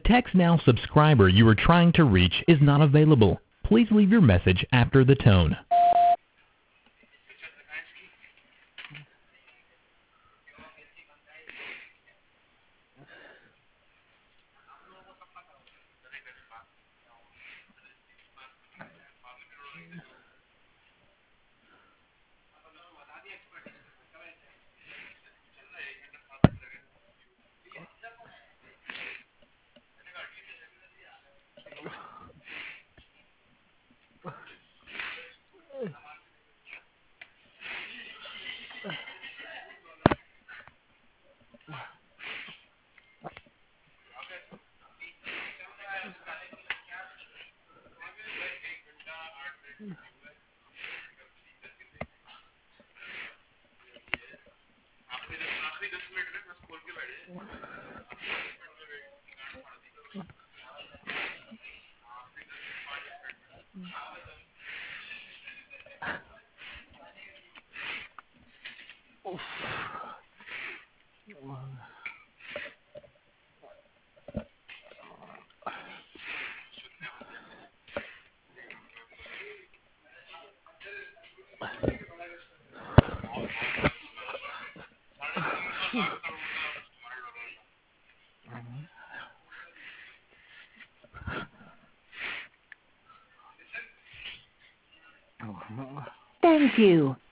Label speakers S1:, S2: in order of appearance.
S1: TextNow subscriber you are trying to reach is not available. Please leave your message after the tone.
S2: Thank you.